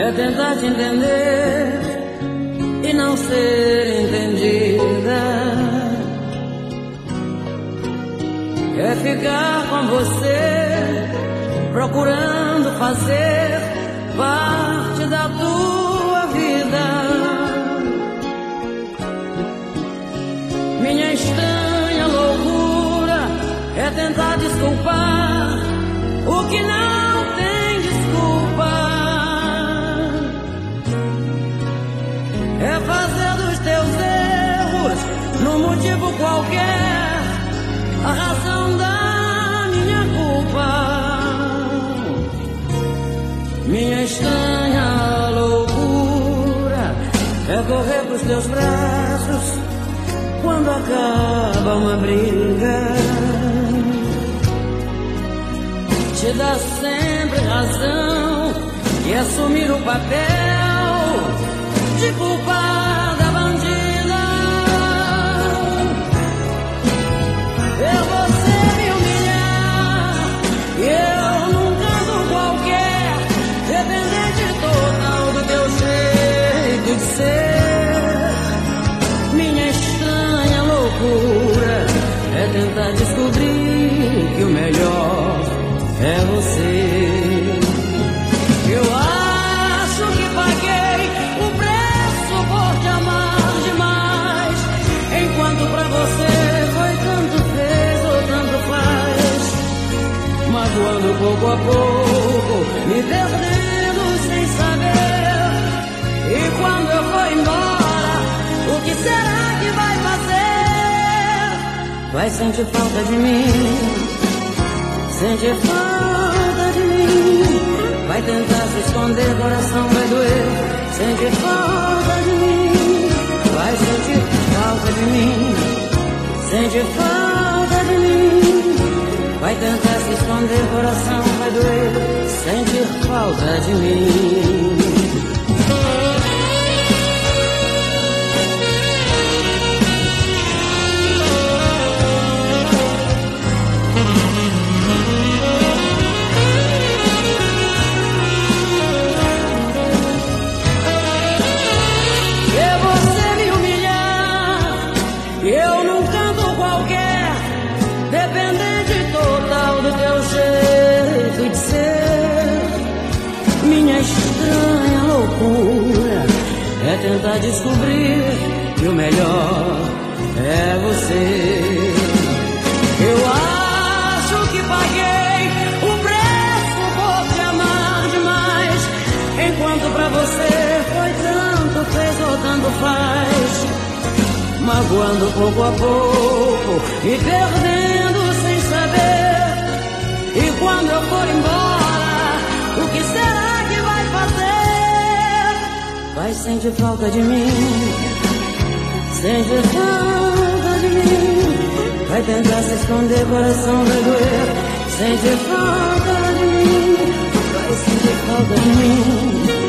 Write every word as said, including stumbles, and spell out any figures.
é tentar te entender e não ser entendida. É ficar com você, procurando fazer parte da tua vida. Minha estranha loucura é tentar desculpar o que não tem desculpa. É fazer dos teus erros, num motivo qualquer, a razão da minha culpa. Minha estranha loucura é correr pros teus braços quando acaba uma briga. Te dá sempre razão e assumir o papel de culpada bandida. Eu vou ser me humilhar e eu num canto qualquer, dependente total do teu jeito de ser. Minha estranha loucura é tentar descobrir que o melhor é você. Eu acho que paguei o preço por te amar demais, enquanto pra você foi tanto fez ou tanto faz, magoando pouco a pouco, me perdendo sem saber. E quando eu for embora, o que será que vai fazer? Vai sentir falta de mim, sentir falta de mim. Vai tentar se esconder, coração vai doer. Sentir falta de mim. Vai sentir falta de mim, sentir falta de mim. Vai tentar se esconder, coração vai doer. Sentir falta de mim. Eu num canto qualquer, dependente total do teu jeito de ser. Minha estranha loucura é tentar descobrir que o melhor é você. Eu acho que paguei o preço por te amar demais, enquanto pra você foi tanto fez ou tanto faz, magoando pouco a pouco, me perdendo sem saber. E quando eu for embora, o que será que vai fazer? Vai sentir falta de mim, sentir falta de mim. Vai tentar se esconder, coração vai doer. Sentir falta de mim, vai sentir falta de mim.